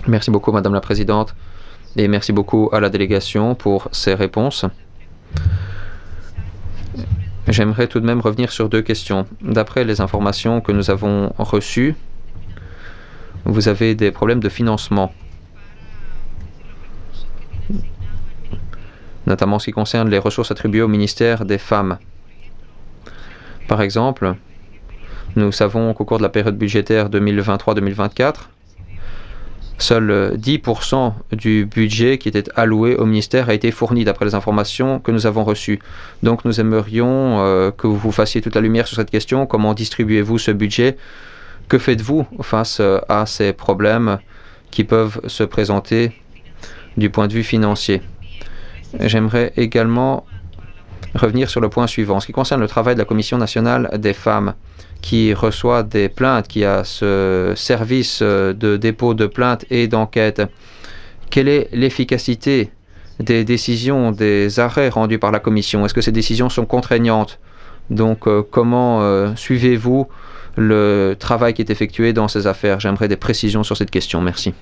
Merci beaucoup, Madame la Présidente, et merci beaucoup à la délégation pour ces réponses. J'aimerais tout de même revenir sur deux questions. D'après les informations que nous avons reçues, vous avez des problèmes de financement, notamment en ce qui concerne les ressources attribuées au ministère des Femmes. Par exemple, nous savons qu'au cours de la période budgétaire 2023-2024, seuls 10% du budget qui était alloué au ministère a été fourni d'après les informations que nous avons reçues. Donc nous aimerions que vous fassiez toute la lumière sur cette question. Comment distribuez-vous ce budget? Que faites-vous face à ces problèmes qui peuvent se présenter du point de vue financier? J'aimerais également revenir sur le point suivant. En ce qui concerne le travail de la Commission nationale des femmes, qui reçoit des plaintes, qui a ce service de dépôt de plaintes et d'enquête, quelle est l'efficacité des décisions, des arrêts rendus par la Commission? Est-ce que ces décisions sont contraignantes? Donc, comment suivez-vous le travail qui est effectué dans ces affaires? J'aimerais des précisions sur cette question. Merci.